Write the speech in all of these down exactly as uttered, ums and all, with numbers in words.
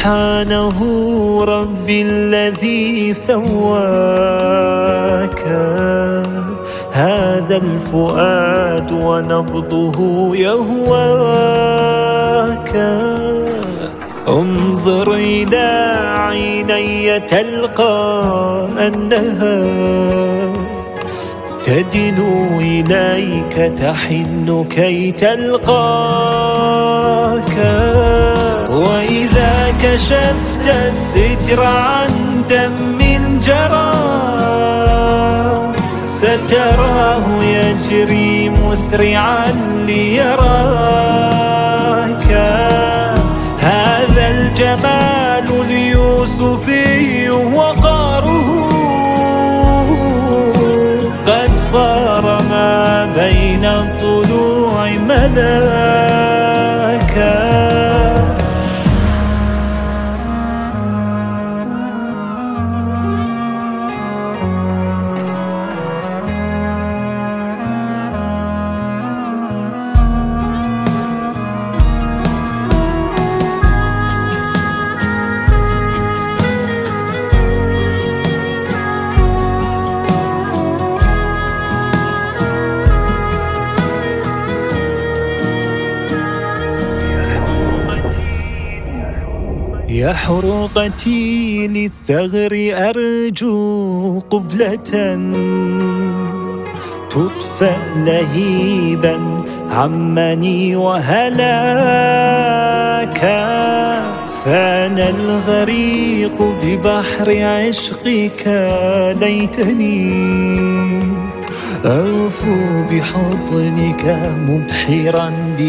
سبحانه ربي الذي سواك، هذا الفؤاد ونبضه يهواك. انظر إلى عيني تلقى أنها تدنو إليك، تحن كي تلقاك. وإذا كشفت الستر عن دم جرى، ستراه يجري مسرعا ليراك. هذا الجمال اليوسفي وقاره، قد صار ما بين الضلوع ملاكا. يا حروقتي للثغر أرجو قبلة، تطفأ لهيبا عمني وهلاكا. فأنا الغريق ببحر عشقك، ليتني أغفو بحضنك مبحرا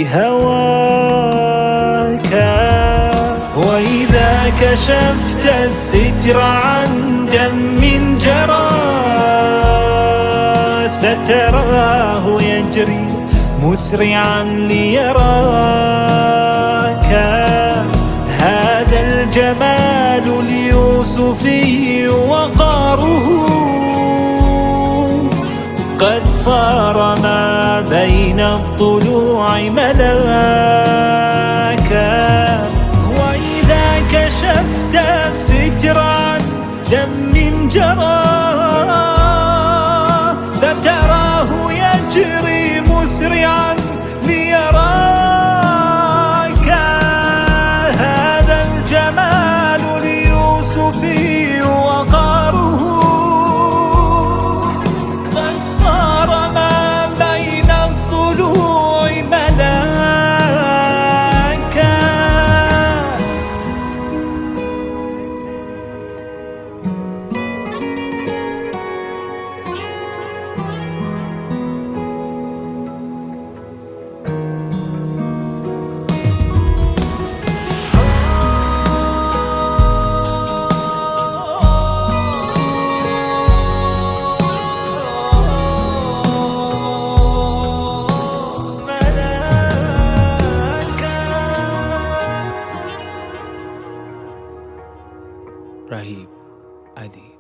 بهواك. وإذا كشفت الستر عن دم جرى، ستراه يجري مسرعا ليراك. هذا الجمال اليوسفي وقاره، قد صار ما بين الضلوع ملاكا. كشفت الستر عن دم جرى، ستراه يجري مسرعا ليراك. هذا الجمال اليوسفي وقاره، قد صار ما بين الضلوع ملاكا. Rahib Ali.